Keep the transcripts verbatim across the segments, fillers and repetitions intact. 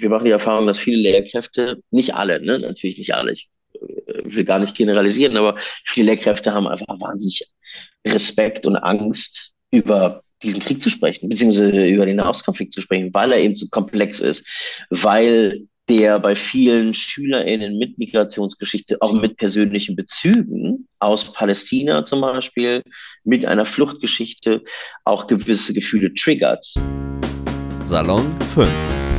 wir machen die Erfahrung, dass viele Lehrkräfte, nicht alle, ne, natürlich nicht alle, ich äh, will gar nicht generalisieren, aber viele Lehrkräfte haben einfach wahnsinnig Respekt und Angst, über diesen Krieg zu sprechen, beziehungsweise über den Nahostkonflikt zu sprechen, weil er eben so komplex ist, weil der bei vielen SchülerInnen mit Migrationsgeschichte, auch mit persönlichen Bezügen aus Palästina zum Beispiel, mit einer Fluchtgeschichte auch gewisse Gefühle triggert. Salon fünf.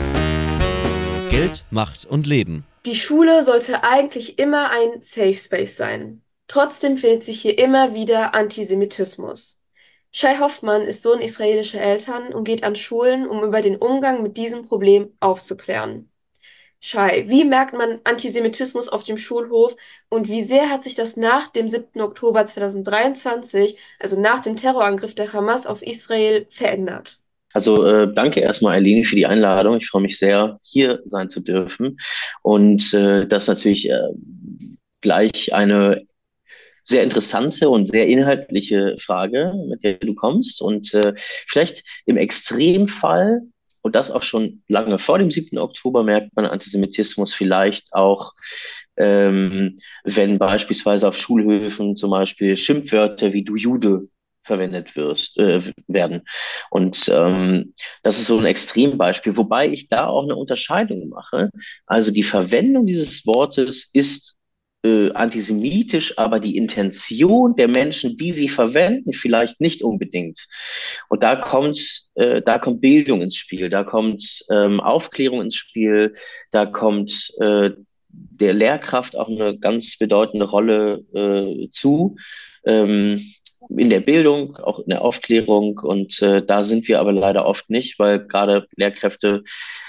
Geld, Macht und Leben. Die Schule sollte eigentlich immer ein Safe Space sein. Trotzdem findet sich hier immer wieder Antisemitismus. Shai Hoffmann ist Sohn israelischer Eltern und geht an Schulen, um über den Umgang mit diesem Problem aufzuklären. Shai, wie merkt man Antisemitismus auf dem Schulhof und wie sehr hat sich das nach dem siebten Oktober zweitausenddreiundzwanzig, also nach dem Terrorangriff der Hamas auf Israel, verändert? Also äh, danke erstmal, Aline, für die Einladung. Ich freue mich sehr, hier sein zu dürfen. Und äh, das ist natürlich äh, gleich eine sehr interessante und sehr inhaltliche Frage, mit der du kommst. Und äh, vielleicht im Extremfall, und das auch schon lange vor dem siebten Oktober, merkt man Antisemitismus vielleicht auch, ähm, wenn beispielsweise auf Schulhöfen zum Beispiel Schimpfwörter wie du Jude verwendet wirst, äh, werden. Und ähm, das ist so ein Extrembeispiel, wobei ich da auch eine Unterscheidung mache. Also die Verwendung dieses Wortes ist äh, antisemitisch, aber die Intention der Menschen, die sie verwenden, vielleicht nicht unbedingt. Und da kommt, äh, da kommt Bildung ins Spiel, da kommt ähm, Aufklärung ins Spiel, da kommt äh, der Lehrkraft auch eine ganz bedeutende Rolle äh, zu. Ähm, in der Bildung, auch in der Aufklärung. Und äh, da sind wir aber leider oft nicht, weil gerade Lehrkräfte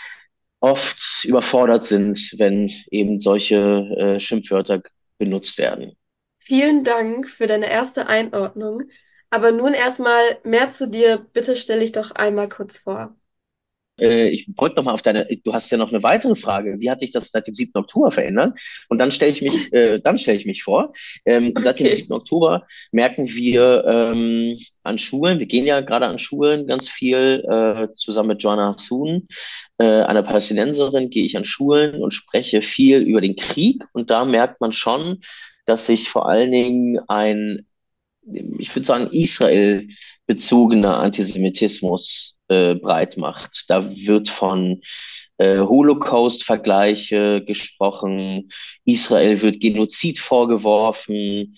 oft überfordert sind, wenn eben solche äh, Schimpfwörter benutzt werden. Vielen Dank für deine erste Einordnung. Aber nun erstmal mehr zu dir. Bitte stell dich doch einmal kurz vor. Äh, ich wollte noch mal auf deine, du hast ja noch eine weitere Frage. Wie hat sich das seit dem siebten Oktober verändert? Und dann stelle ich mich, äh, dann stelle ich mich vor. Ähm, seit dem Okay. siebten Oktober merken wir ähm, an Schulen, wir gehen ja gerade an Schulen ganz viel, äh, zusammen mit Joanna Hassoun, äh, einer Palästinenserin, gehe ich an Schulen und spreche viel über den Krieg. Und da merkt man schon, dass sich vor allen Dingen ein, ich würde sagen, Israel bezogener Antisemitismus äh, breit macht. Da wird von äh, Holocaust-Vergleiche gesprochen, Israel wird Genozid vorgeworfen,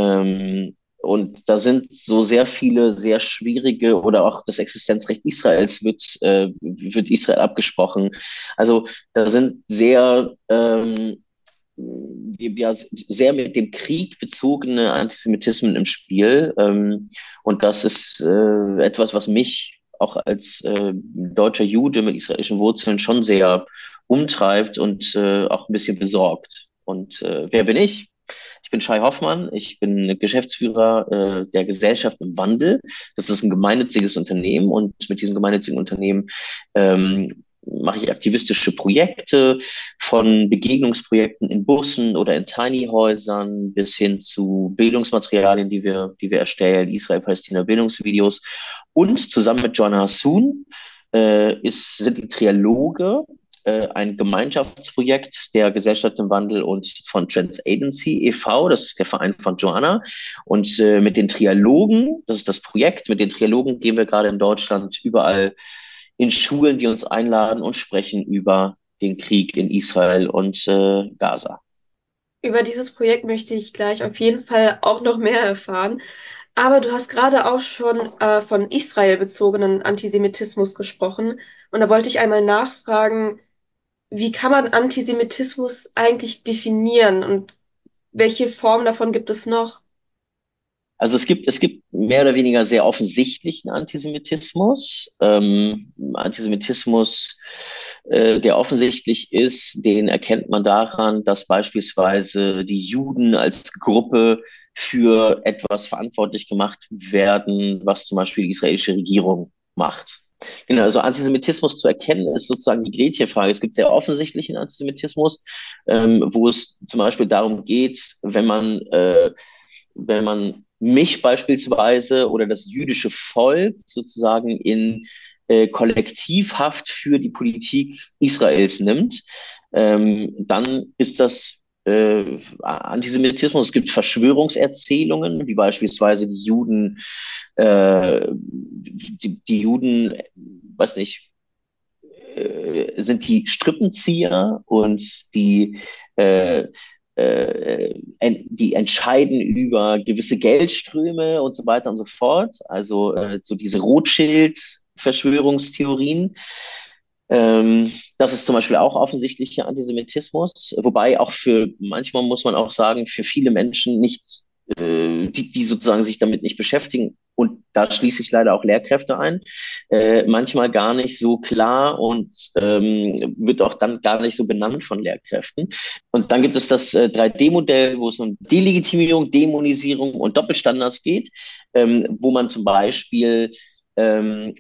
ähm, und da sind so sehr viele sehr schwierige oder auch das Existenzrecht Israels wird, äh, wird Israel abgesprochen. Also da sind sehr ähm, die, ja, sehr mit dem Krieg bezogene Antisemitismen im Spiel. Ähm, und das ist äh, etwas, was mich auch als äh, deutscher Jude mit israelischen Wurzeln schon sehr umtreibt und äh, auch ein bisschen besorgt. Und äh, wer bin ich? Ich bin Shai Hoffmann, ich bin Geschäftsführer äh, der Gesellschaft im Wandel. Das ist ein gemeinnütziges Unternehmen und mit diesem gemeinnützigen Unternehmen ähm, mache ich aktivistische Projekte von Begegnungsprojekten in Bussen oder in Tiny-Häusern bis hin zu Bildungsmaterialien, die wir, die wir erstellen, Israel-Palästina-Bildungsvideos. Und zusammen mit Joanna Hassoun äh, ist, sind die Trialoge äh, ein Gemeinschaftsprojekt der Gesellschaft im Wandel und von Trans Agency e V, das ist der Verein von Joanna. Und äh, mit den Trialogen, das ist das Projekt, mit den Trialogen gehen wir gerade in Deutschland überall in Schulen, die uns einladen und sprechen über den Krieg in Israel und äh, Gaza. Über dieses Projekt möchte ich gleich auf jeden Fall auch noch mehr erfahren. Aber du hast gerade auch schon äh, von Israel bezogenen Antisemitismus gesprochen. Und da wollte ich einmal nachfragen, wie kann man Antisemitismus eigentlich definieren und welche Form davon gibt es noch? Also es gibt, es gibt mehr oder weniger sehr offensichtlichen Antisemitismus. Ähm, Antisemitismus, äh, der offensichtlich ist, den erkennt man daran, dass beispielsweise die Juden als Gruppe für etwas verantwortlich gemacht werden, was zum Beispiel die israelische Regierung macht. Genau, also Antisemitismus zu erkennen ist sozusagen die Gretchenfrage. Es gibt sehr offensichtlichen Antisemitismus, ähm, wo es zum Beispiel darum geht, wenn man äh, wenn man mich beispielsweise oder das jüdische Volk sozusagen in äh, kollektivhaft für die Politik Israels nimmt, ähm, dann ist das äh, Antisemitismus. Es gibt Verschwörungserzählungen, wie beispielsweise die Juden, äh, die, die Juden, weiß nicht, äh, sind die Strippenzieher und die äh, äh, en die entscheiden über gewisse Geldströme und so weiter und so fort. Also äh, so diese Rothschild-Verschwörungstheorien. Ähm, das ist zum Beispiel auch offensichtlicher Antisemitismus, wobei auch für, manchmal muss man auch sagen, für viele Menschen nicht, äh, die, die sozusagen sich damit nicht beschäftigen, und da schließe ich leider auch Lehrkräfte ein, äh, manchmal gar nicht so klar und ähm, wird auch dann gar nicht so benannt von Lehrkräften. Und dann gibt es das äh, drei D-Modell, wo es um Delegitimierung, Dämonisierung und Doppelstandards geht, ähm, wo man zum Beispiel ähm,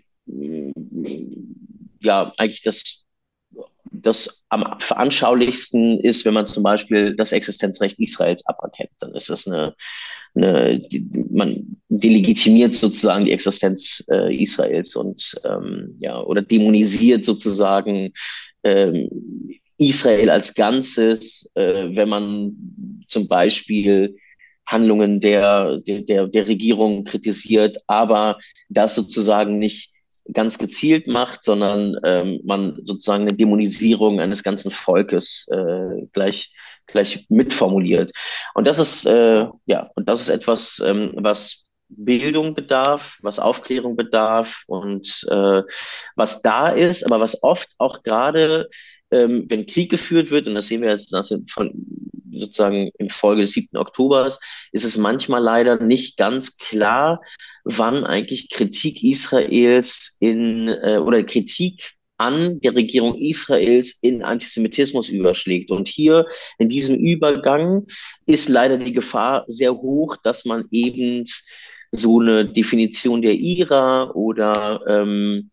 ja eigentlich das das am veranschaulichsten ist, wenn man zum Beispiel das Existenzrecht Israels aberkennt. Dann ist das eine, eine die, man delegitimiert sozusagen die Existenz äh, Israels und ähm, ja oder dämonisiert sozusagen ähm, Israel als Ganzes, äh, wenn man zum Beispiel Handlungen der, der, der Regierung kritisiert, aber das sozusagen nicht ganz gezielt macht, sondern ähm, man sozusagen eine Dämonisierung eines ganzen Volkes äh, gleich gleich mitformuliert. Und das ist äh, ja und das ist etwas, ähm, was Bildung bedarf, was Aufklärung bedarf und äh, was da ist, aber was oft auch gerade ähm, wenn Krieg geführt wird, und das sehen wir jetzt nach dem, von, sozusagen in Folge des siebten Oktobers, ist es manchmal leider nicht ganz klar, wann eigentlich Kritik Israels in äh, oder Kritik an der Regierung Israels in Antisemitismus überschlägt. Und hier in diesem Übergang ist leider die Gefahr sehr hoch, dass man eben so eine Definition der I R A oder ähm,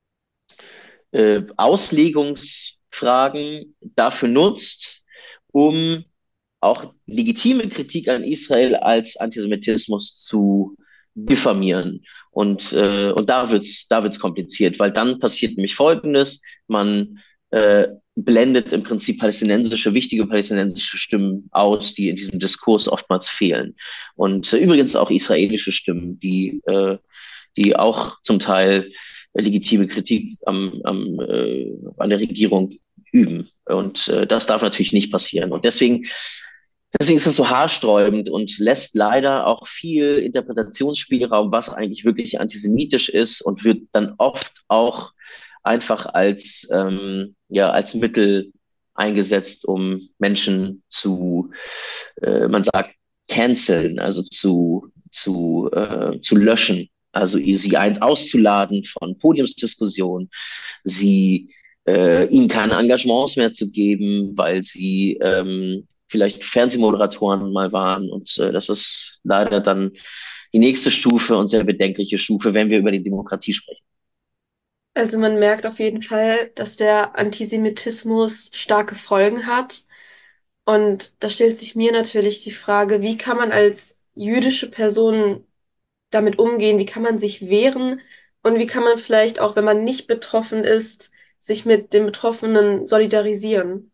äh, Auslegungsfragen dafür nutzt, um auch legitime Kritik an Israel als Antisemitismus zu diffamieren. Und, äh, und da wird's, da wird's kompliziert, weil dann passiert nämlich Folgendes: Man äh, blendet im Prinzip palästinensische, wichtige palästinensische Stimmen aus, die in diesem Diskurs oftmals fehlen. Und äh, übrigens auch israelische Stimmen, die, äh, die auch zum Teil legitime Kritik am, am, äh, an der Regierung üben. Und äh, das darf natürlich nicht passieren. Und deswegen Deswegen ist es so haarsträubend und lässt leider auch viel Interpretationsspielraum, was eigentlich wirklich antisemitisch ist, und wird dann oft auch einfach als, ähm, ja, als Mittel eingesetzt, um Menschen zu, äh, man sagt, canceln, also zu, zu, äh, zu löschen, also sie ein auszuladen von Podiumsdiskussionen, sie äh, ihnen keine Engagements mehr zu geben, weil sie ähm, vielleicht Fernsehmoderatoren mal waren. Und äh, das ist leider dann die nächste Stufe und sehr bedenkliche Stufe, wenn wir über die Demokratie sprechen. Also man merkt auf jeden Fall, dass der Antisemitismus starke Folgen hat. Und da stellt sich mir natürlich die Frage, wie kann man als jüdische Person damit umgehen? Wie kann man sich wehren? Und wie kann man vielleicht auch, wenn man nicht betroffen ist, sich mit den Betroffenen solidarisieren?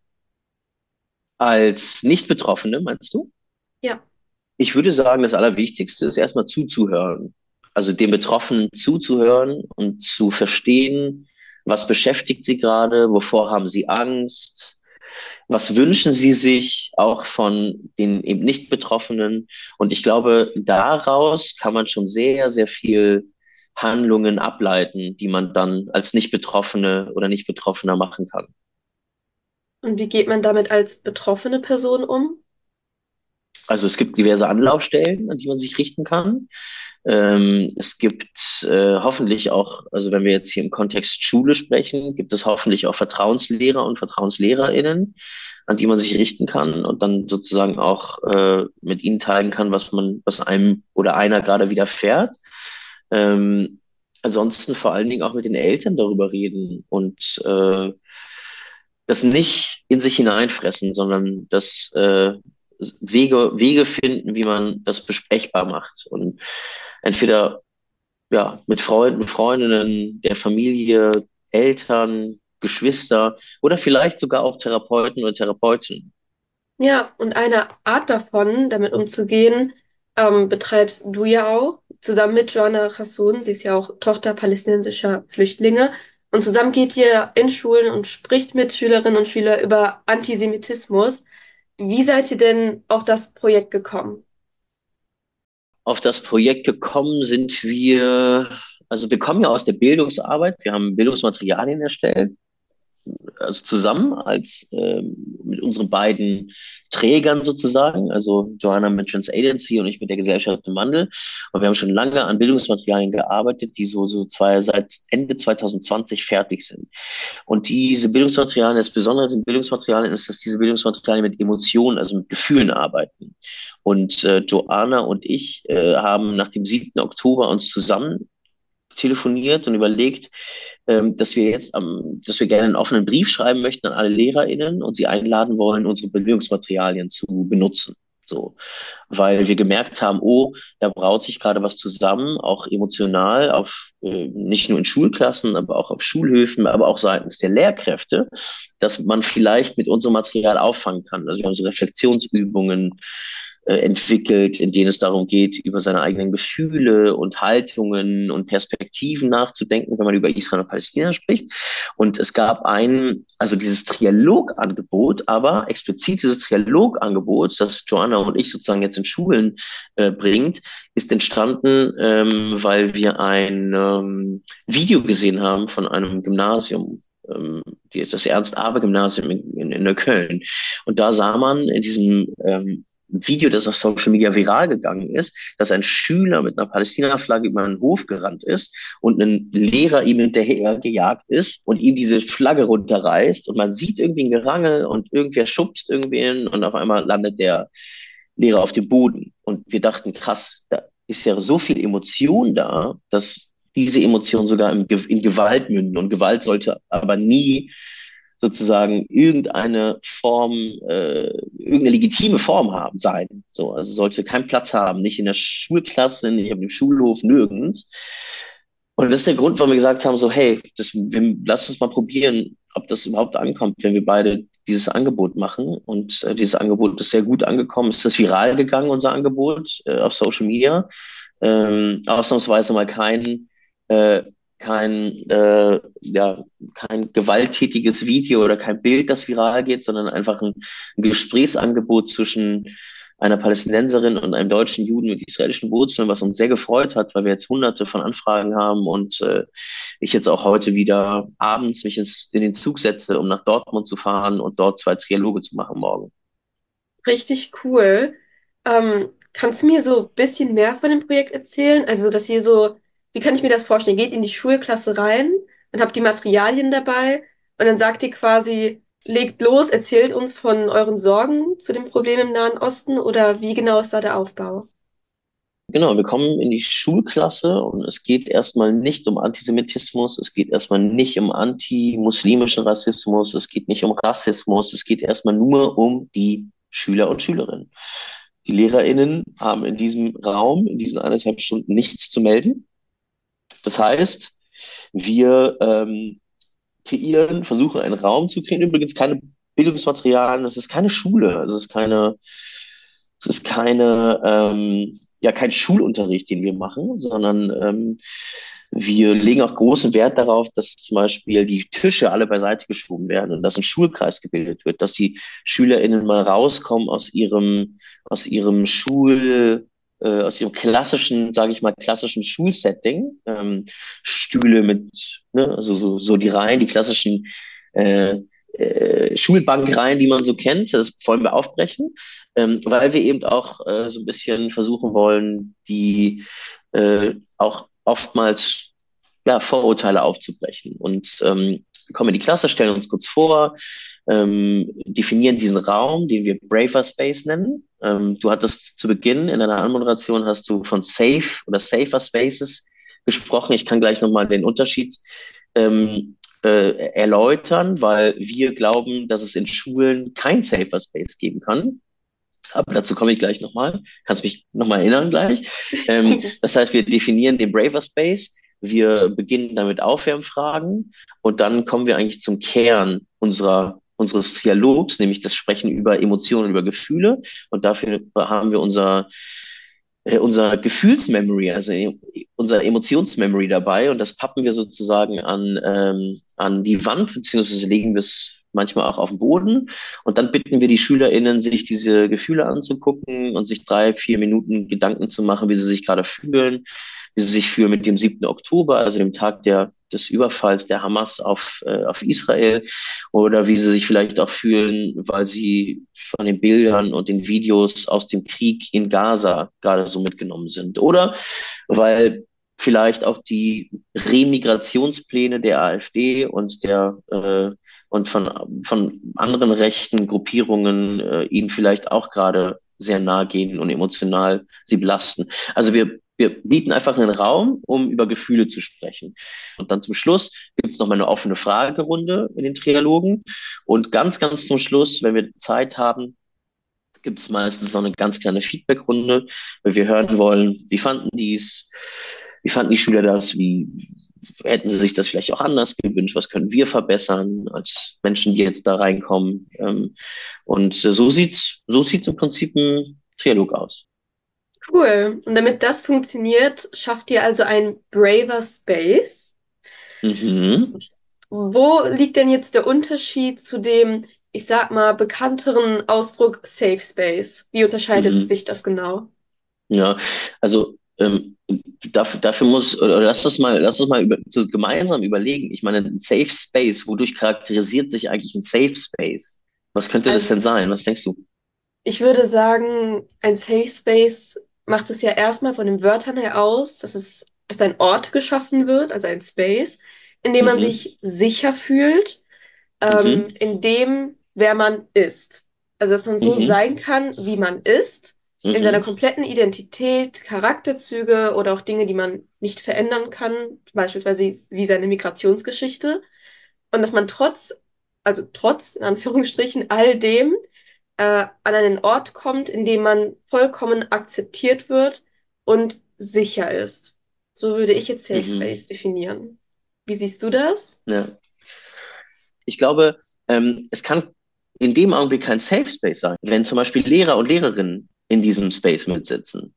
Als Nicht-Betroffene, meinst du? Ja. Ich würde sagen, das Allerwichtigste ist erstmal zuzuhören. Also den Betroffenen zuzuhören und zu verstehen, was beschäftigt sie gerade, wovor haben sie Angst, was wünschen sie sich auch von den eben Nicht-Betroffenen. Und ich glaube, daraus kann man schon sehr, sehr viel Handlungen ableiten, die man dann als Nicht-Betroffene oder Nicht-Betroffener machen kann. Und wie geht man damit als betroffene Person um? Also es gibt diverse Anlaufstellen, an die man sich richten kann. Ähm, es gibt äh, hoffentlich auch, also wenn wir jetzt hier im Kontext Schule sprechen, gibt es hoffentlich auch Vertrauenslehrer und VertrauenslehrerInnen, an die man sich richten kann und dann sozusagen auch äh, mit ihnen teilen kann, was man, was einem oder einer gerade widerfährt. Ähm, ansonsten vor allen Dingen auch mit den Eltern darüber reden und äh, das nicht in sich hineinfressen, sondern das äh, Wege, Wege finden, wie man das besprechbar macht. Und entweder ja, mit Freunden, Freundinnen, der Familie, Eltern, Geschwister oder vielleicht sogar auch Therapeuten oder Therapeutinnen. Ja, und eine Art davon, damit umzugehen, ähm, betreibst du ja auch, zusammen mit Joanna Hassoun. Sie ist ja auch Tochter palästinensischer Flüchtlinge. Und zusammen geht ihr in Schulen und spricht mit Schülerinnen und Schülern über Antisemitismus. Wie seid ihr denn auf das Projekt gekommen? Auf das Projekt gekommen sind wir, also wir kommen ja aus der Bildungsarbeit, wir haben Bildungsmaterialien erstellt, also zusammen als ähm, mit unseren beiden Trägern sozusagen, also Joanna mit Trans Agency und ich mit der Gesellschaft im Wandel. Und wir haben schon lange an Bildungsmaterialien gearbeitet, die so, so zwei, seit Ende zwanzig zwanzig fertig sind. Und diese Bildungsmaterialien, das Besondere an Bildungsmaterialien ist, dass diese Bildungsmaterialien mit Emotionen, also mit Gefühlen arbeiten. Und äh, Joanna und ich äh, haben nach dem siebten Oktober uns zusammen telefoniert und überlegt, ähm, dass wir jetzt am, dass wir gerne einen offenen Brief schreiben möchten an alle LehrerInnen und sie einladen wollen, unsere Bildungsmaterialien zu benutzen. So, weil wir gemerkt haben, oh, da braut sich gerade was zusammen, auch emotional, auf äh, nicht nur in Schulklassen, aber auch auf Schulhöfen, aber auch seitens der Lehrkräfte, dass man vielleicht mit unserem Material auffangen kann. Also wir haben so Reflexionsübungen äh, entwickelt, in denen es darum geht, über seine eigenen Gefühle und Haltungen und Perspektiven nachzudenken, wenn man über Israel und Palästina spricht. Und es gab ein, also dieses Trialogangebot, aber explizit dieses Trialogangebot, das Joanna und ich sozusagen jetzt in Schulen äh, bringt, ist entstanden, ähm, weil wir ein ähm, Video gesehen haben von einem Gymnasium, ähm, die, das Ernst-Abbe-Gymnasium in, in, in Neukölln. Und da sah man in diesem ähm, Video, das auf Social Media viral gegangen ist, dass ein Schüler mit einer Palästina-Flagge über einen Hof gerannt ist und ein Lehrer ihm hinterher gejagt ist und ihm diese Flagge runterreißt und man sieht irgendwie ein Gerangel und irgendwer schubst irgendwen und auf einmal landet der Lehrer auf dem Boden. Und wir dachten, krass, da ist ja so viel Emotion da, dass diese Emotionen sogar in, in Gewalt münden. Und Gewalt sollte aber nie sozusagen irgendeine Form, äh, irgendeine legitime Form haben sein. So, also sollte keinen Platz haben, nicht in der Schulklasse, nicht auf dem Schulhof, nirgends. Und das ist der Grund, warum wir gesagt haben, so, hey, das, wir, lass uns mal probieren, ob das überhaupt ankommt, wenn wir beide dieses Angebot machen. Und äh, dieses Angebot ist sehr gut angekommen. Es ist viral gegangen, unser Angebot, äh, auf Social Media. Ähm, ausnahmsweise mal kein, äh, kein, äh, ja, kein gewalttätiges Video oder kein Bild, das viral geht, sondern einfach ein, ein Gesprächsangebot zwischen einer Palästinenserin und einem deutschen Juden mit israelischen Wurzeln, was uns sehr gefreut hat, weil wir jetzt hunderte von Anfragen haben und äh, ich jetzt auch heute wieder abends mich ins, in den Zug setze, um nach Dortmund zu fahren und dort zwei Trialoge zu machen morgen. Richtig cool. Ähm, kannst du mir so ein bisschen mehr von dem Projekt erzählen? Also, dass ihr so, wie kann ich mir das vorstellen? Ihr geht in die Schulklasse rein, dann habt ihr Materialien dabei und dann sagt ihr quasi, legt los, erzählt uns von euren Sorgen zu dem Problem im Nahen Osten oder wie genau ist da der Aufbau? Genau, wir kommen in die Schulklasse und es geht erstmal nicht um Antisemitismus, es geht erstmal nicht um antimuslimischen Rassismus, es geht nicht um Rassismus, es geht erstmal nur um die Schüler und Schülerinnen. Die LehrerInnen haben in diesem Raum, in diesen eineinhalb Stunden nichts zu melden. Das heißt, wir ähm, kreieren, versuchen einen Raum zu kreieren. Übrigens keine Bildungsmaterialien, das ist keine Schule, es ist keine, es ist keine, ähm, ja, kein Schulunterricht, den wir machen, sondern ähm, wir legen auch großen Wert darauf, dass zum Beispiel die Tische alle beiseite geschoben werden und dass ein Schulkreis gebildet wird, dass die SchülerInnen mal rauskommen aus ihrem, aus ihrem Schul, äh, aus ihrem klassischen, sage ich mal, klassischen Schulsetting, ähm, Stühle mit, ne, also so, so die Reihen, die klassischen äh, äh, Schulbankreihen, die man so kennt, das wollen wir aufbrechen, ähm, weil wir eben auch äh, so ein bisschen versuchen wollen, die äh, auch oftmals ja, Vorurteile aufzubrechen. Und ähm, wir kommen in die Klasse, stellen uns kurz vor, ähm, definieren diesen Raum, den wir Braver Space nennen. Ähm, du hattest zu Beginn in deiner Anmoderation hast du von Safe oder Safer Spaces gesprochen. Ich kann gleich nochmal den Unterschied ähm, äh, erläutern, weil wir glauben, dass es in Schulen kein Safer Space geben kann. Aber dazu komme ich gleich nochmal. Kannst mich nochmal erinnern gleich. Ähm, das heißt, wir definieren den Braver Space. Wir beginnen damit Aufwärmfragen und dann kommen wir eigentlich zum Kern unserer, unseres Dialogs, nämlich das Sprechen über Emotionen, über Gefühle. Und dafür haben wir unser, äh, unser Gefühlsmemory, also e- unser Emotionsmemory dabei. Und das pappen wir sozusagen an, ähm, an die Wand, beziehungsweise legen wir es manchmal auch auf den Boden. Und dann bitten wir die SchülerInnen, sich diese Gefühle anzugucken und sich drei, vier Minuten Gedanken zu machen, wie sie sich gerade fühlen, wie sie sich fühlen mit dem siebten Oktober, also dem Tag der, des Überfalls der Hamas auf, äh, auf Israel, oder wie sie sich vielleicht auch fühlen, weil sie von den Bildern und den Videos aus dem Krieg in Gaza gerade so mitgenommen sind. Oder weil vielleicht auch die Remigrationspläne der AfD und der äh, und von, von anderen rechten Gruppierungen äh, ihnen vielleicht auch gerade sehr nahe gehen und emotional sie belasten. Also wir, wir bieten einfach einen Raum, um über Gefühle zu sprechen. Und dann zum Schluss gibt es noch mal eine offene Fragerunde in den Trialogen. Und ganz, ganz zum Schluss, wenn wir Zeit haben, gibt es meistens noch eine ganz kleine Feedbackrunde, weil wir hören wollen, wie fanden die es, wie fanden die Schüler das, wie hätten sie sich das vielleicht auch anders gewünscht, was können wir verbessern als Menschen, die jetzt da reinkommen. Ähm, und äh, so sieht so sieht im Prinzip ein Trialog aus. Cool. Und damit das funktioniert, schafft ihr also ein braver Space. Mhm. Wo liegt denn jetzt der Unterschied zu dem, ich sag mal, bekannteren Ausdruck Safe Space? Wie unterscheidet Mhm. sich das genau? Ja, also ähm, dafür, dafür muss, oder lass das mal, lass uns mal über, so gemeinsam überlegen. Ich meine, ein Safe Space, wodurch charakterisiert sich eigentlich ein Safe Space? Was könnte das denn Also, sein? Was denkst du? ich würde sagen, ein Safe Space macht es ja erstmal von den Wörtern her aus, dass es, dass ein Ort geschaffen wird, also ein Space, in dem man Mhm. sich sicher fühlt, Mhm. ähm, in dem, wer man ist. Also, dass man so Mhm. sein kann, wie man ist, in seiner Mhm. kompletten Identität, Charakterzüge oder auch Dinge, die man nicht verändern kann, beispielsweise wie seine Migrationsgeschichte. Und dass man trotz, also trotz, in Anführungsstrichen, all dem, äh, an einen Ort kommt, in dem man vollkommen akzeptiert wird und sicher ist. So würde ich jetzt Safe Mhm. Space definieren. Wie siehst du das? Ja. Ich glaube, ähm, es kann in dem Augenblick kein Safe Space sein, wenn zum Beispiel Lehrer und Lehrerinnen in diesem Space mitsitzen.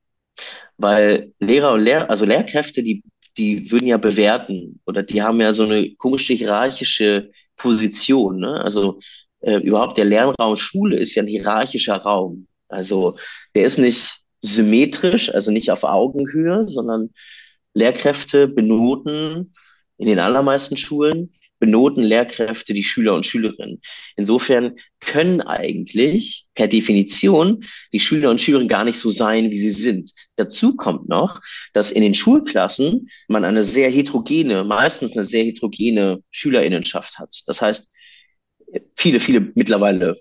Weil Lehrer und Lehr also Lehrkräfte, die, die würden ja bewerten oder die haben ja so eine komische hierarchische Position. Ne? Also äh, überhaupt der Lernraum Schule ist ja ein hierarchischer Raum. Also der ist nicht symmetrisch, also nicht auf Augenhöhe, sondern Lehrkräfte benoten in den allermeisten Schulen, benoten Lehrkräfte die Schüler und Schülerinnen. Insofern können eigentlich per Definition die Schüler und Schülerinnen gar nicht so sein, wie sie sind. Dazu kommt noch, dass in den Schulklassen man eine sehr heterogene, meistens eine sehr heterogene Schülerinnenschaft hat. Das heißt, viele, viele mittlerweile,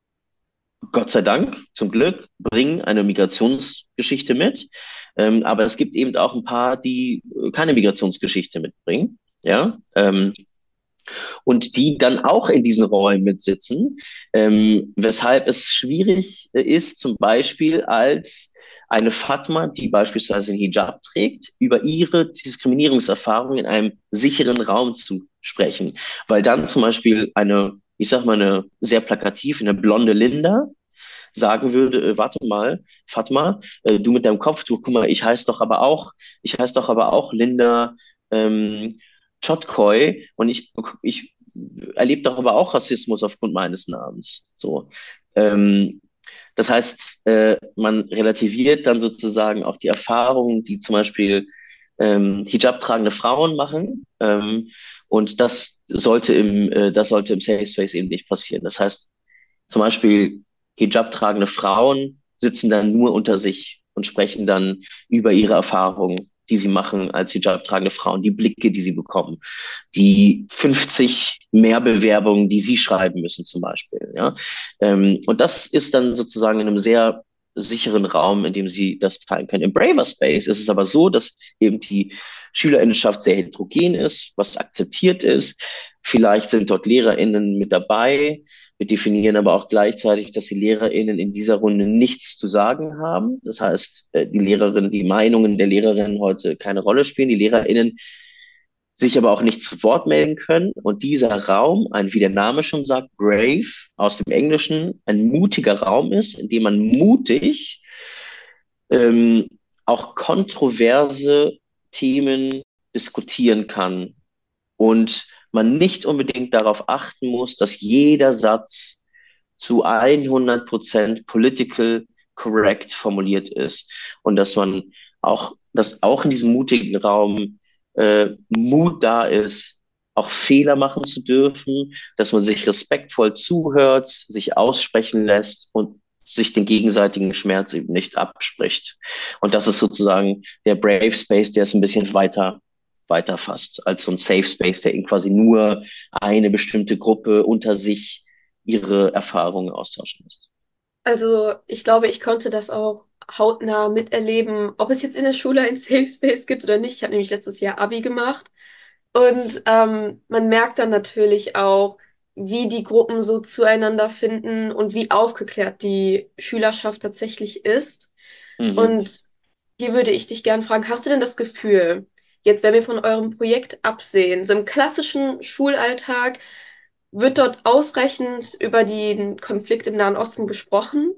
Gott sei Dank, zum Glück, bringen eine Migrationsgeschichte mit. Ähm, aber es gibt eben auch ein paar, die äh, keine Migrationsgeschichte mitbringen. Ja, ähm, und die dann auch in diesen Räumen mitsitzen, ähm, weshalb es schwierig äh, ist, zum Beispiel als eine Fatma, die beispielsweise einen Hijab trägt, über ihre Diskriminierungserfahrung in einem sicheren Raum zu sprechen. Weil dann zum Beispiel eine, ich sag mal, eine sehr plakativ, eine blonde Linda sagen würde, äh, warte mal, Fatma, äh, du mit deinem Kopftuch, guck mal, ich heiße doch aber auch, ich heiße doch aber auch Linda ähm, Chotkoy und ich, ich erlebe doch aber auch Rassismus aufgrund meines Namens. So. Ähm, das heißt, äh, man relativiert dann sozusagen auch die Erfahrungen, die zum Beispiel ähm, Hijab tragende Frauen machen. Ähm, und das sollte im, äh, das sollte im Safe Space eben nicht passieren. Das heißt, zum Beispiel Hijab tragende Frauen sitzen dann nur unter sich und sprechen dann über ihre Erfahrungen, die sie machen als Hijab tragende Frauen, die Blicke, die sie bekommen, die fünfzig Mehrbewerbungen, die sie schreiben müssen zum Beispiel. Ja? Ähm, und das ist dann sozusagen in einem sehr sicheren Raum, in dem sie das teilen können. Im Braver Space ist es aber so, dass eben die Schülerinnenschaft sehr heterogen ist, was akzeptiert ist. Vielleicht sind dort LehrerInnen mit dabei, Wir definieren aber auch gleichzeitig, dass die LehrerInnen in dieser Runde nichts zu sagen haben. Das heißt, äh, die Lehrerinnen, die Meinungen der Lehrerinnen heute keine Rolle spielen. Die LehrerInnen sich aber auch nicht zu Wort melden können. Und dieser Raum, ein, wie der Name schon sagt, brave, aus dem Englischen, ein mutiger Raum ist, in dem man mutig ähm, auch kontroverse Themen diskutieren kann und man nicht unbedingt darauf achten muss, dass jeder Satz zu hundert Prozent political correct formuliert ist und dass man auch, dass auch in diesem mutigen Raum äh, Mut da ist, auch Fehler machen zu dürfen, dass man sich respektvoll zuhört, sich aussprechen lässt und sich den gegenseitigen Schmerz eben nicht abspricht. Und das ist sozusagen der Brave Space, der es ein bisschen weiter weiter fasst, als so ein Safe Space, der eben quasi nur eine bestimmte Gruppe unter sich ihre Erfahrungen austauschen lässt. Also ich glaube, ich konnte das auch hautnah miterleben, ob es jetzt in der Schule ein Safe Space gibt oder nicht. Ich habe nämlich letztes Jahr Abi gemacht und ähm, man merkt dann natürlich auch, wie die Gruppen so zueinander finden und wie aufgeklärt die Schülerschaft tatsächlich ist. Mhm. Und hier würde ich dich gerne fragen, hast du denn das Gefühl, jetzt wenn wir von eurem Projekt absehen, so im klassischen Schulalltag, wird dort ausreichend über den Konflikt im Nahen Osten gesprochen?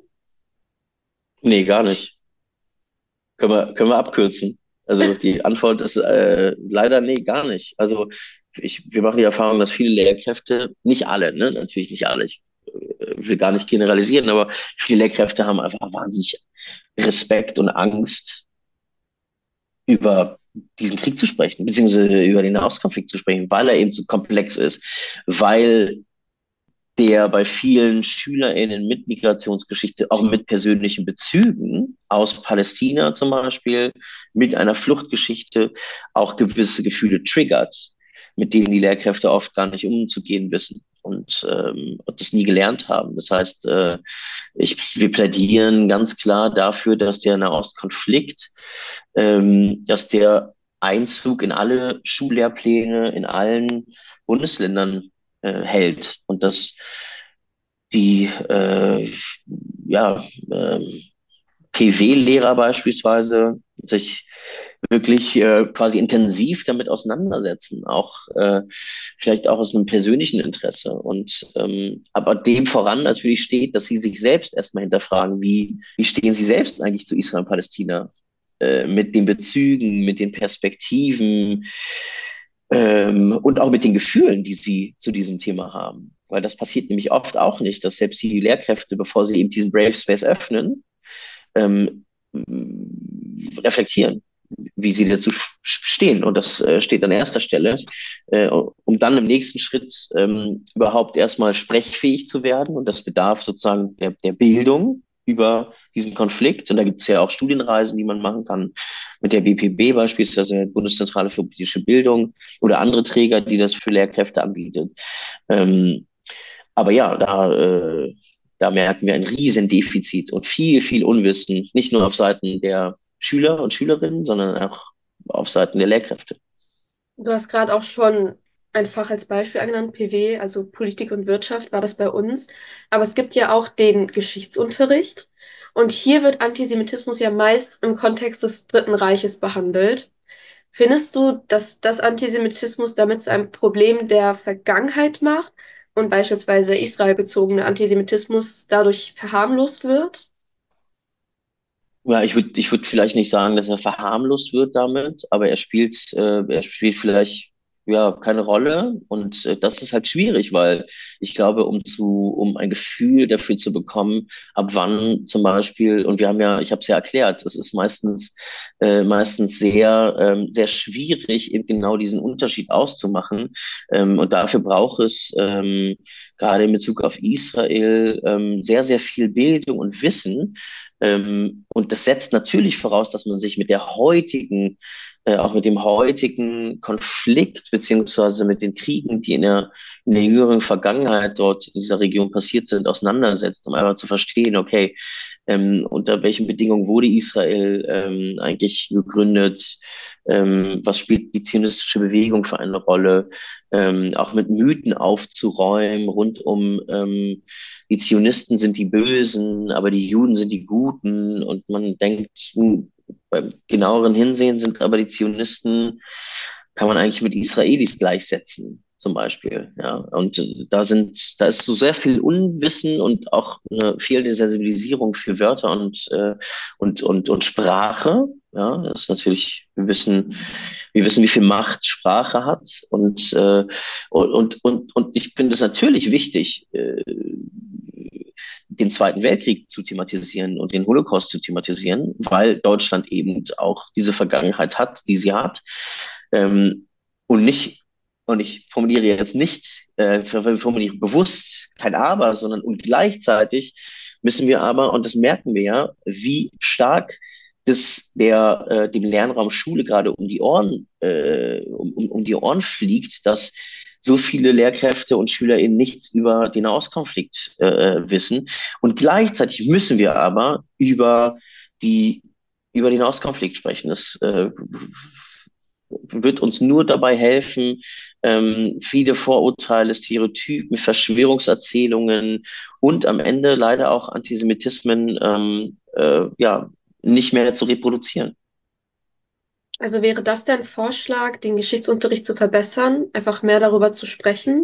Nee, gar nicht. Können wir, können wir abkürzen. Also die Antwort ist äh, leider nee, gar nicht. Also ich, wir machen die Erfahrung, dass viele Lehrkräfte, nicht alle, ne, natürlich nicht alle, ich äh, will gar nicht generalisieren, aber viele Lehrkräfte haben einfach wahnsinnig Respekt und Angst, über diesen Krieg zu sprechen, beziehungsweise über den Nahostkonflikt zu sprechen, weil er eben so komplex ist, weil der bei vielen SchülerInnen mit Migrationsgeschichte, auch mit persönlichen Bezügen aus Palästina zum Beispiel, mit einer Fluchtgeschichte auch gewisse Gefühle triggert, mit denen die Lehrkräfte oft gar nicht umzugehen wissen und, ähm, und das nie gelernt haben. Das heißt, äh, ich, wir plädieren ganz klar dafür, dass der Nahostkonflikt, ähm, dass der Einzug in alle Schullehrpläne in allen Bundesländern äh, hält und dass die äh, ja, ähm, P W-Lehrer beispielsweise sich wirklich äh, quasi intensiv damit auseinandersetzen, auch äh, vielleicht auch aus einem persönlichen Interesse. Und ähm, aber dem voran natürlich steht, dass sie sich selbst erstmal hinterfragen, wie, wie stehen sie selbst eigentlich zu Israel und Palästina? Äh, mit den Bezügen, mit den Perspektiven ähm, und auch mit den Gefühlen, die sie zu diesem Thema haben. Weil das passiert nämlich oft auch nicht, dass selbst die Lehrkräfte, bevor sie eben diesen Brave Space öffnen, ähm, reflektieren, wie sie dazu stehen. Und das äh, steht an erster Stelle, äh, um dann im nächsten Schritt ähm, überhaupt erstmal sprechfähig zu werden. Und das bedarf sozusagen der, der Bildung über diesen Konflikt. Und da gibt es ja auch Studienreisen, die man machen kann, mit der B P B beispielsweise, Bundeszentrale für politische Bildung oder andere Träger, die das für Lehrkräfte anbietet. Ähm, aber ja, da, äh, da merken wir ein Riesendefizit und viel, viel Unwissen, nicht nur auf Seiten der Schüler und Schülerinnen, sondern auch auf Seiten der Lehrkräfte. Du hast gerade auch schon ein Fach als Beispiel angenannt, P W, also Politik und Wirtschaft war das bei uns. Aber es gibt ja auch den Geschichtsunterricht. Und hier wird Antisemitismus ja meist im Kontext des Dritten Reiches behandelt. Findest du, dass das Antisemitismus damit zu einem Problem der Vergangenheit macht und beispielsweise israelbezogene Antisemitismus dadurch verharmlost wird? Ja, ich würde ich würd vielleicht nicht sagen, dass er verharmlost wird damit, aber er spielt, äh, er spielt vielleicht ja keine Rolle und äh, das ist halt schwierig, weil ich glaube, um zu, um ein Gefühl dafür zu bekommen, ab wann zum Beispiel, und wir haben ja, ich habe es ja erklärt, es ist meistens äh, meistens sehr ähm, sehr schwierig, eben genau diesen Unterschied auszumachen ähm, und dafür braucht es ähm, gerade in Bezug auf Israel ähm, sehr sehr viel Bildung und Wissen ähm, und das setzt natürlich voraus, dass man sich mit der heutigen, äh, auch mit dem heutigen Konflikt beziehungsweise mit den Kriegen, die in der, in der jüngeren Vergangenheit dort in dieser Region passiert sind, auseinandersetzt, um einfach zu verstehen, okay, ähm, unter welchen Bedingungen wurde Israel ähm, eigentlich gegründet, Ähm, was spielt die zionistische Bewegung für eine Rolle? Ähm, auch mit Mythen aufzuräumen rund um ähm, die Zionisten sind die Bösen, aber die Juden sind die Guten. Und man denkt, hm, beim genaueren Hinsehen sind aber die Zionisten, kann man eigentlich mit Israelis gleichsetzen, zum Beispiel. Ja, und äh, da sind, da ist so sehr viel Unwissen und auch eine fehlende Sensibilisierung für Wörter und, äh, und, und, und Sprache. Ja, das ist natürlich, wir wissen, wir wissen, wie viel Macht Sprache hat. Und, äh, und, und, und, und ich finde es natürlich wichtig, äh, den Zweiten Weltkrieg zu thematisieren und den Holocaust zu thematisieren, weil Deutschland eben auch diese Vergangenheit hat, die sie hat. Ähm, und nicht, und ich formuliere jetzt nicht, äh, formuliere bewusst kein Aber, sondern und gleichzeitig müssen wir aber, und das merken wir ja, wie stark das der äh, dem Lernraum Schule gerade um die Ohren äh, um, um, um die Ohren fliegt, dass so viele Lehrkräfte und SchülerInnen nichts über den Nahostkonflikt äh, wissen. Und gleichzeitig müssen wir aber über die über den Nahostkonflikt sprechen. Das äh, wird uns nur dabei helfen, ähm, viele Vorurteile, Stereotypen, Verschwörungserzählungen und am Ende leider auch Antisemitismen ähm, äh, ja, nicht mehr zu reproduzieren. Also wäre das dein Vorschlag, den Geschichtsunterricht zu verbessern, einfach mehr darüber zu sprechen?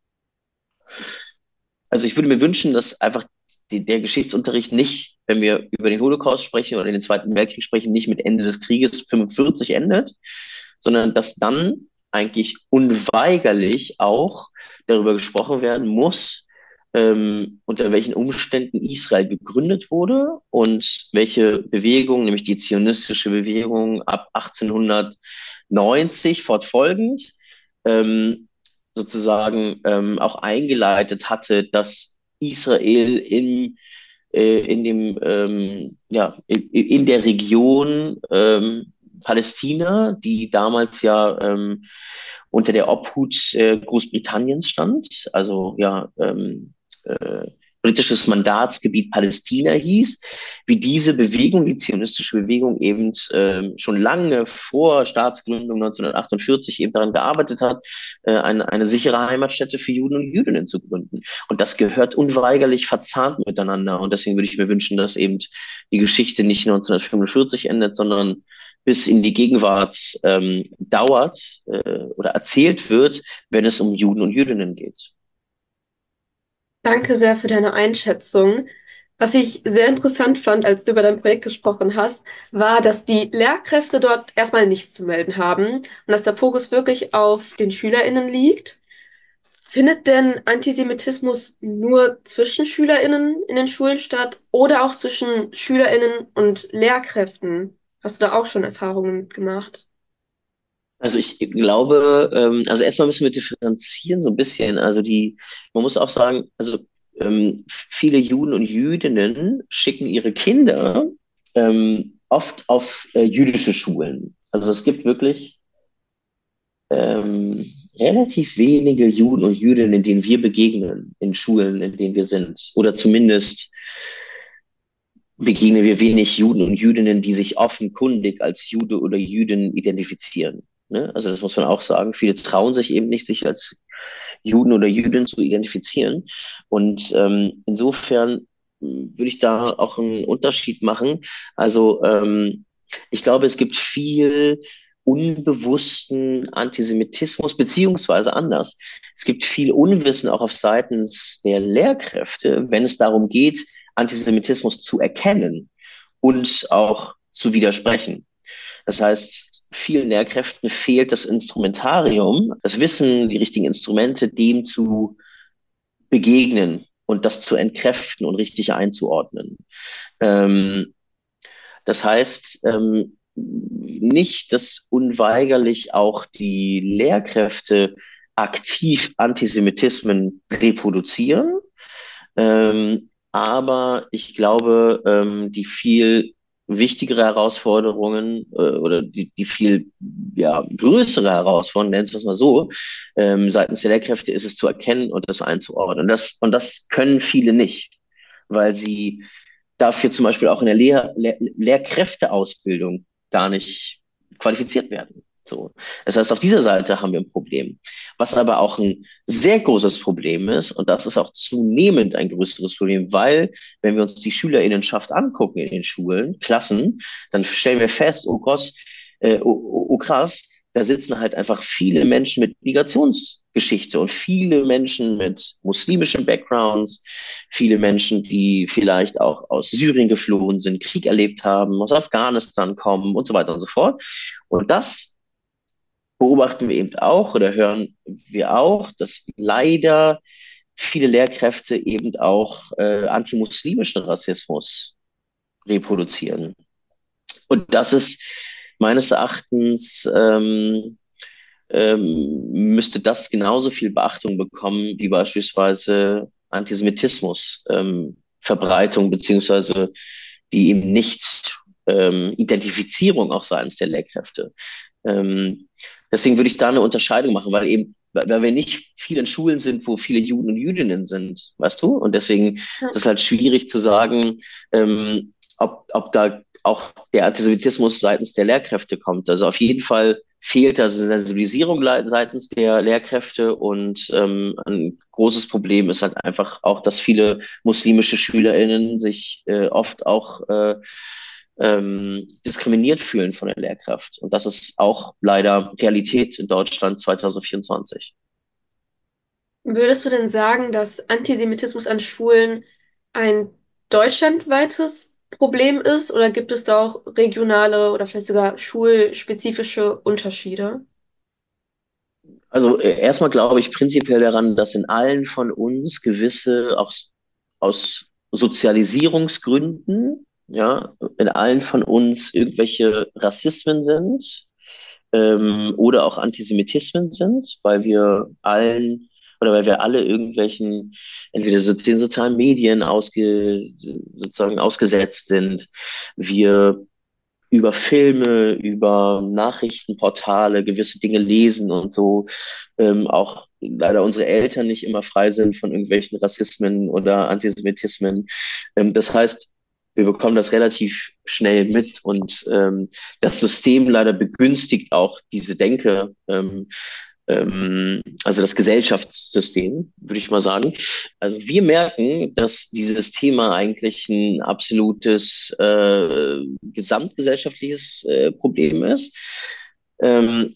Also ich würde mir wünschen, dass einfach die, der Geschichtsunterricht nicht, wenn wir über den Holocaust sprechen oder den Zweiten Weltkrieg sprechen, nicht mit Ende des Krieges fünfundvierzig endet, sondern dass dann eigentlich unweigerlich auch darüber gesprochen werden muss, ähm, unter welchen Umständen Israel gegründet wurde und welche Bewegung, nämlich die zionistische Bewegung ab achtzehnhundertneunzig fortfolgend, ähm, sozusagen ähm, auch eingeleitet hatte, dass Israel im äh, in dem ähm, ja in, in der Region ähm, Palästina, die damals ja ähm, unter der Obhut äh, Großbritanniens stand, also ja ähm, äh, britisches Mandatsgebiet Palästina hieß, wie diese Bewegung, die zionistische Bewegung eben ähm, schon lange vor Staatsgründung neunzehnhundertachtundvierzig eben daran gearbeitet hat, äh, eine, eine sichere Heimatstätte für Juden und Jüdinnen zu gründen. Und das gehört unweigerlich verzahnt miteinander. Und deswegen würde ich mir wünschen, dass eben die Geschichte nicht neunzehnhundertfünfundvierzig endet, sondern bis in die Gegenwart ähm, dauert äh, oder erzählt wird, wenn es um Juden und Jüdinnen geht. Danke sehr für deine Einschätzung. Was ich sehr interessant fand, als du über dein Projekt gesprochen hast, war, dass die Lehrkräfte dort erstmal nichts zu melden haben und dass der Fokus wirklich auf den SchülerInnen liegt. Findet denn Antisemitismus nur zwischen SchülerInnen in den Schulen statt oder auch zwischen SchülerInnen und Lehrkräften? Hast du da auch schon Erfahrungen mitgemacht? Also ich glaube, ähm, also erstmal müssen wir differenzieren so ein bisschen. Also die, man muss auch sagen, also ähm, viele Juden und Jüdinnen schicken ihre Kinder ähm, oft auf äh, jüdische Schulen. Also es gibt wirklich ähm, relativ wenige Juden und Jüdinnen, denen wir begegnen in Schulen, in denen wir sind. Oder zumindest begegnen wir wenig Juden und Jüdinnen, die sich offenkundig als Jude oder Jüdin identifizieren. Ne? Also das muss man auch sagen. Viele trauen sich eben nicht, sich als Juden oder Jüdin zu identifizieren. Und ähm, insofern mh, würde ich da auch einen Unterschied machen. Also ähm, ich glaube, es gibt viel unbewussten Antisemitismus, beziehungsweise anders. Es gibt viel Unwissen auch auf Seiten der Lehrkräfte, wenn es darum geht, Antisemitismus zu erkennen und auch zu widersprechen. Das heißt, vielen Lehrkräften fehlt das Instrumentarium, das Wissen, die richtigen Instrumente, dem zu begegnen und das zu entkräften und richtig einzuordnen. Ähm, das heißt, ähm, nicht, dass unweigerlich auch die Lehrkräfte aktiv Antisemitismen reproduzieren, ähm, aber ich glaube, ähm, die viel wichtigere Herausforderungen äh, oder die, die viel ja, größere Herausforderung, nennen wir es mal so, ähm, seitens der Lehrkräfte ist es zu erkennen und das einzuordnen. Und das, und das können viele nicht, weil sie dafür zum Beispiel auch in der Lehr Lehr Lehrkräfteausbildung gar nicht qualifiziert werden. So. Das heißt, auf dieser Seite haben wir ein Problem. Was aber auch ein sehr großes Problem ist, und das ist auch zunehmend ein größeres Problem, weil, wenn wir uns die Schülerinnenschaft angucken in den Schulen, Klassen, dann stellen wir fest, oh Gott, äh, oh, oh, oh krass, da sitzen halt einfach viele Menschen mit Migrationsgeschichte und viele Menschen mit muslimischen Backgrounds, viele Menschen, die vielleicht auch aus Syrien geflohen sind, Krieg erlebt haben, aus Afghanistan kommen und so weiter und so fort. Und das beobachten wir eben auch oder hören wir auch, dass leider viele Lehrkräfte eben auch äh, antimuslimischen Rassismus reproduzieren. Und das ist meines Erachtens ähm, ähm, müsste das genauso viel Beachtung bekommen wie beispielsweise Antisemitismus, ähm, Verbreitung beziehungsweise die eben nicht ähm, Identifizierung auch seitens der Lehrkräfte. Ähm, deswegen würde ich da eine Unterscheidung machen, weil eben weil wir nicht viel in Schulen sind, wo viele Juden und Jüdinnen sind, weißt du? Und deswegen ist es halt schwierig zu sagen, ähm, ob, ob da auch der Antisemitismus seitens der Lehrkräfte kommt. Also auf jeden Fall fehlt da Sensibilisierung seitens der Lehrkräfte und ähm, ein großes Problem ist halt einfach auch, dass viele muslimische SchülerInnen sich äh, oft auch äh, ähm, diskriminiert fühlen von der Lehrkraft. Und das ist auch leider Realität in Deutschland zwanzig vierundzwanzig. Würdest du denn sagen, dass Antisemitismus an Schulen ein deutschlandweites Problem ist oder gibt es da auch regionale oder vielleicht sogar schulspezifische Unterschiede? Also äh, erstmal glaube ich prinzipiell daran, dass in allen von uns gewisse, auch aus Sozialisierungsgründen, ja, in allen von uns irgendwelche Rassismen sind, ähm, oder auch Antisemitismen sind, weil wir allen oder weil wir alle irgendwelchen, entweder so, den sozialen Medien ausge, sozusagen ausgesetzt sind, wir über Filme, über Nachrichtenportale gewisse Dinge lesen und so ähm, auch leider unsere Eltern nicht immer frei sind von irgendwelchen Rassismen oder Antisemitismen. Ähm, das heißt, wir bekommen das relativ schnell mit und ähm, das System leider begünstigt auch diese Denke, ähm, ähm, also das Gesellschaftssystem, würde ich mal sagen. Also wir merken, dass dieses Thema eigentlich ein absolutes äh, gesamtgesellschaftliches äh, Problem ist, ähm,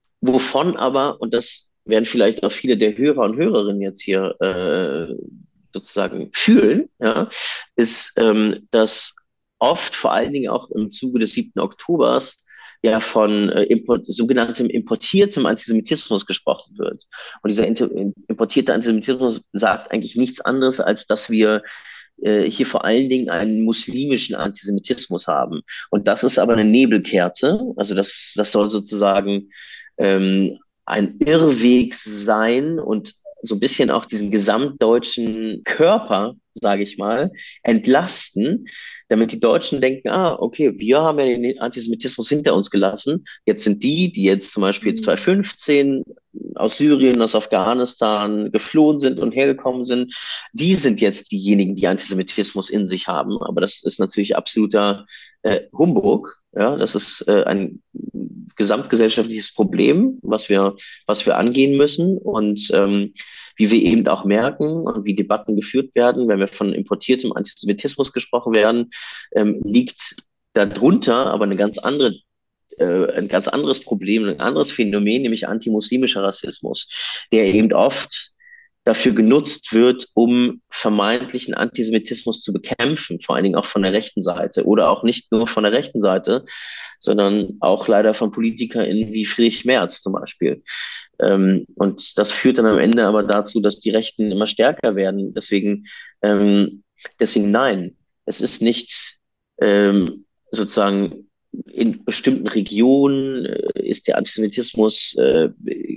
wovon aber, und das werden vielleicht auch viele der Hörer und Hörerinnen jetzt hier äh, sozusagen fühlen, ja, ist, ähm, dass oft vor allen Dingen auch im Zuge des siebten Oktobers ja von äh, import, sogenanntem importiertem Antisemitismus gesprochen wird. Und dieser importierte Antisemitismus sagt eigentlich nichts anderes, als dass wir äh, hier vor allen Dingen einen muslimischen Antisemitismus haben. Und das ist aber eine Nebelkerze. Also das, das soll sozusagen ähm, ein Irrweg sein und so ein bisschen auch diesen gesamtdeutschen Körper, sage ich mal, entlasten, damit die Deutschen denken, ah, okay, wir haben ja den Antisemitismus hinter uns gelassen. Jetzt sind die, die jetzt zum Beispiel zwanzig fünfzehn aus Syrien, aus Afghanistan geflohen sind und hergekommen sind, die sind jetzt diejenigen, die Antisemitismus in sich haben. Aber das ist natürlich absoluter äh, Humbug. Ja, das ist äh, ein gesamtgesellschaftliches Problem, was wir, was wir angehen müssen. Und ähm, wie wir eben auch merken und wie Debatten geführt werden, wenn wir von importiertem Antisemitismus gesprochen werden, ähm, liegt darunter aber eine ganz andere äh, ein ganz anderes Problem, ein anderes Phänomen, nämlich antimuslimischer Rassismus, der eben oft dafür genutzt wird, um vermeintlichen Antisemitismus zu bekämpfen, vor allen Dingen auch von der rechten Seite oder auch nicht nur von der rechten Seite, sondern auch leider von PolitikerInnen wie Friedrich Merz zum Beispiel. Ähm, und das führt dann am Ende aber dazu, dass die Rechten immer stärker werden. Deswegen, ähm, deswegen nein, es ist nicht ähm, sozusagen in bestimmten Regionen äh, ist der Antisemitismus äh,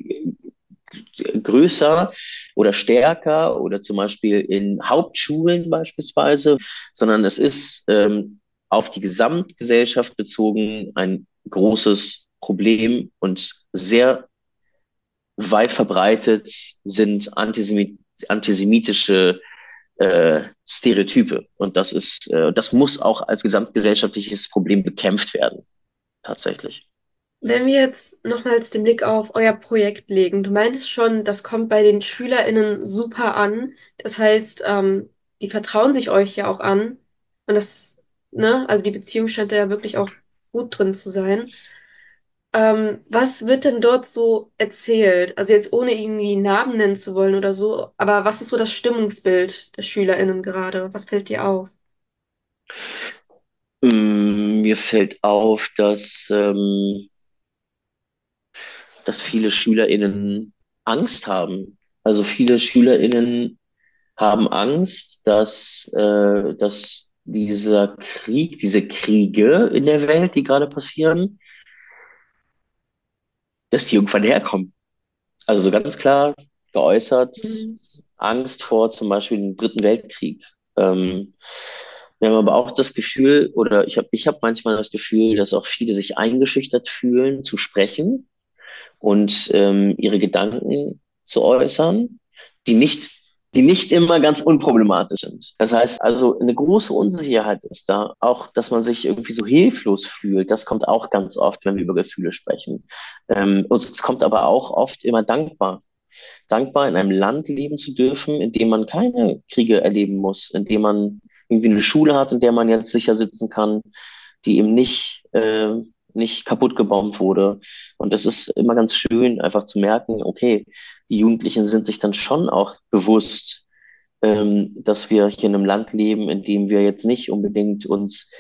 größer oder stärker oder zum Beispiel in Hauptschulen beispielsweise, sondern es ist ähm, auf die Gesamtgesellschaft bezogen ein großes Problem und sehr weit verbreitet sind antisemit antisemitische äh, Stereotype. Und das ist, äh, das muss auch als gesamtgesellschaftliches Problem bekämpft werden, tatsächlich. Wenn wir jetzt nochmals den Blick auf euer Projekt legen, du meintest schon, das kommt bei den SchülerInnen super an. Das heißt, ähm, die vertrauen sich euch ja auch an. Und das, ne, also die Beziehung scheint da ja wirklich auch gut drin zu sein. Ähm, was wird denn dort so erzählt? Also jetzt ohne irgendwie Namen nennen zu wollen oder so, aber was ist so das Stimmungsbild der SchülerInnen gerade? Was fällt dir auf? Mm, Mir fällt auf, dass, ähm, dass viele SchülerInnen Angst haben. Also viele SchülerInnen haben Angst, dass, äh, dass dieser Krieg, diese Kriege in der Welt, die gerade passieren, dass die irgendwann herkommen. Also so ganz klar geäußert, Mhm. Angst vor zum Beispiel dem Dritten Weltkrieg. Ähm, wir haben aber auch das Gefühl, oder ich habe ich hab manchmal das Gefühl, dass auch viele sich eingeschüchtert fühlen, zu sprechen und ähm, ihre Gedanken zu äußern, die nicht, die nicht immer ganz unproblematisch sind. Das heißt also, eine große Unsicherheit ist da, auch, dass man sich irgendwie so hilflos fühlt. Das kommt auch ganz oft, wenn wir über Gefühle sprechen. Ähm, und es kommt aber auch oft immer dankbar. Dankbar, in einem Land leben zu dürfen, in dem man keine Kriege erleben muss, in dem man irgendwie eine Schule hat, in der man jetzt sicher sitzen kann, die eben nicht, äh, nicht kaputt gebombt wurde. Und das ist immer ganz schön, einfach zu merken, okay, die Jugendlichen sind sich dann schon auch bewusst, ähm, dass wir hier in einem Land leben, in dem wir jetzt nicht unbedingt uns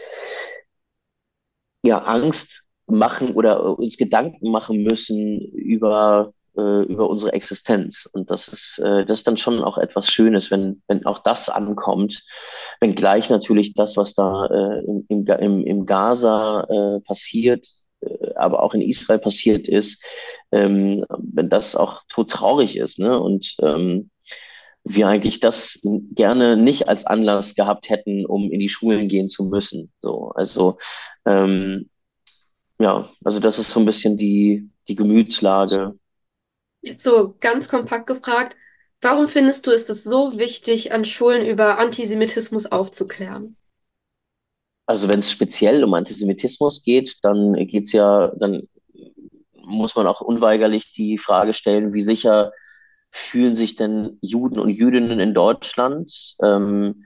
ja Angst machen oder äh, uns Gedanken machen müssen über äh, über unsere Existenz. Und das ist äh, das ist dann schon auch etwas Schönes, wenn wenn auch das ankommt, wenngleich natürlich das, was da äh, im, im, Ga- im, im Gaza äh, passiert, äh, aber auch in Israel passiert ist, ähm, wenn das auch tot traurig ist, ne? Und ähm, wir eigentlich das gerne nicht als Anlass gehabt hätten, um in die Schulen gehen zu müssen. So, also ähm, ja, also das ist so ein bisschen die, die Gemütslage. Jetzt so ganz kompakt gefragt, warum findest du, ist es so wichtig, an Schulen über Antisemitismus aufzuklären? Also wenn es speziell um Antisemitismus geht, dann geht's ja, dann muss man auch unweigerlich die Frage stellen, wie sicher fühlen sich denn Juden und Jüdinnen in Deutschland, ähm,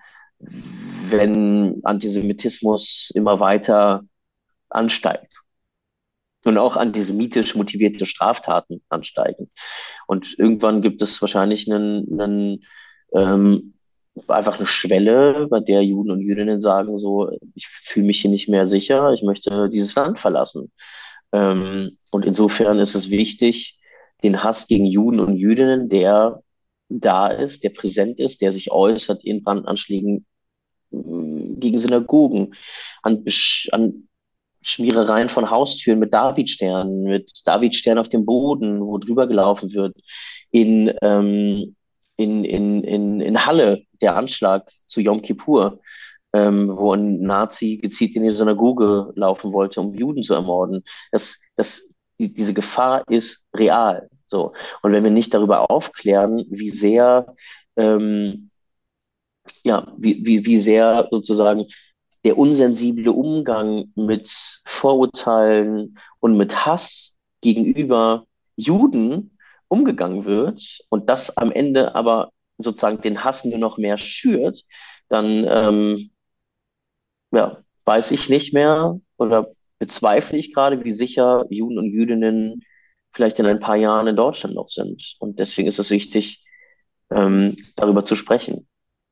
wenn Antisemitismus immer weiter ansteigt und auch antisemitisch motivierte Straftaten ansteigen. Und irgendwann gibt es wahrscheinlich einen, einen ähm, einfach eine Schwelle, bei der Juden und Jüdinnen sagen so, ich fühle mich hier nicht mehr sicher, ich möchte dieses Land verlassen. Ähm, und insofern ist es wichtig, den Hass gegen Juden und Jüdinnen, der da ist, der präsent ist, der sich äußert in Brandanschlägen mh, gegen Synagogen, an, Besch- an Schmierereien von Haustüren mit Davidsternen, mit Davidsternen auf dem Boden, wo drüber gelaufen wird. In, ähm, in, in, in, in Halle, der Anschlag zu Yom Kippur, ähm, wo ein Nazi gezielt in die Synagoge laufen wollte, um Juden zu ermorden. Das, das, die, diese Gefahr ist real. So. Und wenn wir nicht darüber aufklären, wie sehr, ähm, ja, wie, wie, wie sehr sozusagen der unsensible Umgang mit Vorurteilen und mit Hass gegenüber Juden umgegangen wird und das am Ende aber sozusagen den Hass nur noch mehr schürt, dann ähm, ja, weiß ich nicht mehr oder bezweifle ich gerade, wie sicher Juden und Jüdinnen vielleicht in ein paar Jahren in Deutschland noch sind. Und deswegen ist es wichtig, ähm, darüber zu sprechen.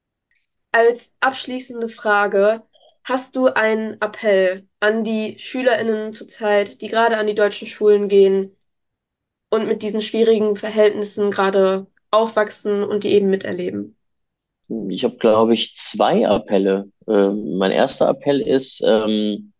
Als abschließende Frage, hast du einen Appell an die SchülerInnen zurzeit, die gerade an die deutschen Schulen gehen und mit diesen schwierigen Verhältnissen gerade aufwachsen und die eben miterleben? Ich habe, glaube ich, zwei Appelle. Ähm, mein erster Appell ist, ähm,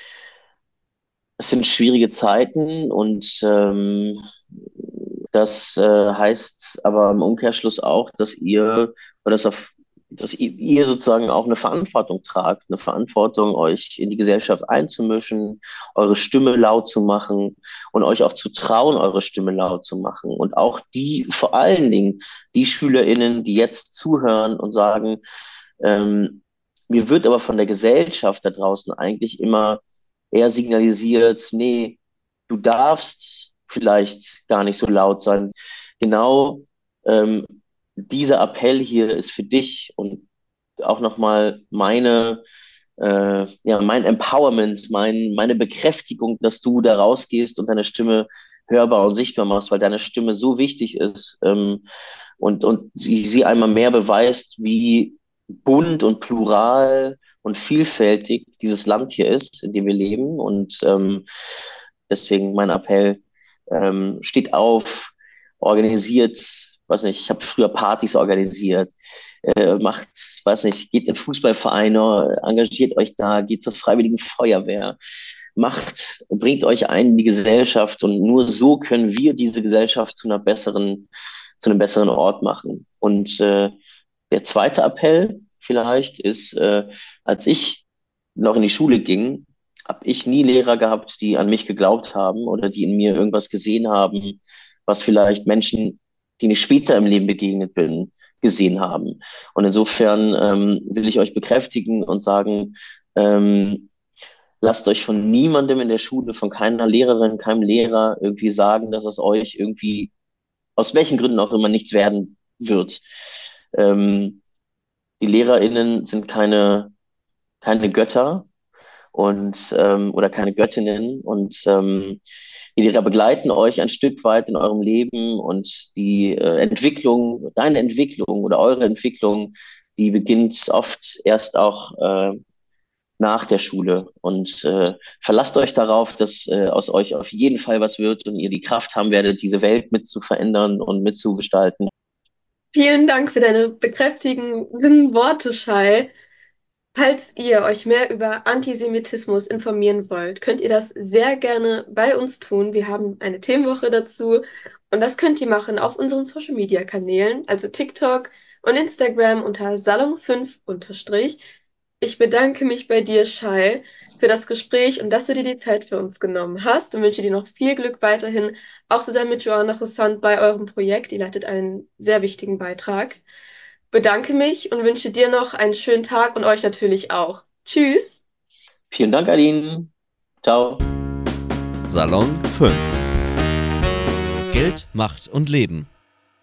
es sind schwierige Zeiten und ähm, das äh, heißt aber im Umkehrschluss auch, dass ihr oder dass, auf, dass ihr, ihr sozusagen auch eine Verantwortung tragt, eine Verantwortung, euch in die Gesellschaft einzumischen, eure Stimme laut zu machen und euch auch zu trauen, eure Stimme laut zu machen. Und auch die, vor allen Dingen die SchülerInnen, die jetzt zuhören und sagen, ähm, mir wird aber von der Gesellschaft da draußen eigentlich immer eher signalisiert, nee, du darfst vielleicht gar nicht so laut sein. Genau ähm, dieser Appell hier ist für dich und auch nochmal meine, äh, ja, mein Empowerment, mein, meine Bekräftigung, dass du da rausgehst und deine Stimme hörbar und sichtbar machst, weil deine Stimme so wichtig ist ähm, und, und sie, sie einmal mehr beweist, wie bunt und plural und vielfältig dieses Land hier ist, in dem wir leben. Und ähm, deswegen mein Appell, ähm, steht auf, organisiert, weiß nicht, ich habe früher Partys organisiert, äh, macht, weiß nicht, geht in Fußballvereine, engagiert euch da, geht zur Freiwilligen Feuerwehr, macht, bringt euch ein in die Gesellschaft und nur so können wir diese Gesellschaft zu einer besseren, zu einem besseren Ort machen. Und äh, der zweite Appell vielleicht ist, äh, als ich noch in die Schule ging, habe ich nie Lehrer gehabt, die an mich geglaubt haben oder die in mir irgendwas gesehen haben, was vielleicht Menschen, denen ich später im Leben begegnet bin, gesehen haben. Und insofern ähm, will ich euch bekräftigen und sagen, ähm, lasst euch von niemandem in der Schule, von keiner Lehrerin, keinem Lehrer irgendwie sagen, dass es euch irgendwie, aus welchen Gründen auch immer, nichts werden wird. Ähm, die LehrerInnen sind keine, keine Götter und ähm, oder keine Göttinnen und ähm, die Lehrer begleiten euch ein Stück weit in eurem Leben und die äh, Entwicklung, deine Entwicklung oder eure Entwicklung, die beginnt oft erst auch äh, nach der Schule und äh, verlasst euch darauf, dass äh, aus euch auf jeden Fall was wird und ihr die Kraft haben werdet, diese Welt mit zu verändern und mitzugestalten. Vielen Dank für deine bekräftigenden Worte, Shai. Falls ihr euch mehr über Antisemitismus informieren wollt, könnt ihr das sehr gerne bei uns tun. Wir haben eine Themenwoche dazu und das könnt ihr machen auf unseren Social Media Kanälen, also TikTok und Instagram unter Salon fünf unterstrich. Ich bedanke mich bei dir, Shai, für das Gespräch und dass du dir die Zeit für uns genommen hast und wünsche dir noch viel Glück weiterhin, auch zusammen mit Joanna Hussand bei eurem Projekt. Ihr leitet einen sehr wichtigen Beitrag. Bedanke mich und wünsche dir noch einen schönen Tag und euch natürlich auch. Tschüss! Vielen Dank, Aline. Ciao. Salon fünf. Geld, Macht und Leben.